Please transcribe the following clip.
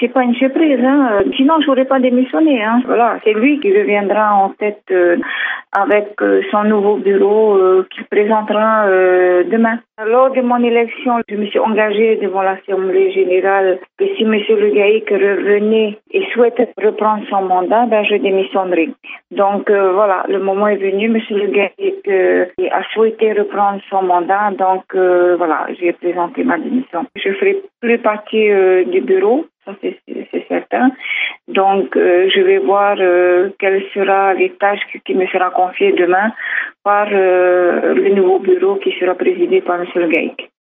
C'est pas une surprise, hein. Sinon, je n'aurais pas démissionné, hein. Voilà, c'est lui qui reviendra en tête avec son nouveau bureau qu'il présentera demain. Lors de mon élection, je me suis engagée devant l'Assemblée générale que si M. Le Gaïc revenait et souhaite reprendre son mandat, je démissionnerai. Donc voilà, le moment est venu. M. Le Gaïc a souhaité reprendre son mandat, donc voilà, j'ai présenté ma démission. Je ne ferai plus partie du bureau. Ça, c'est certain. Donc, je vais voir quelles seront les tâches qui me sera confiées demain par le nouveau bureau qui sera présidé par M. Le Gaïc.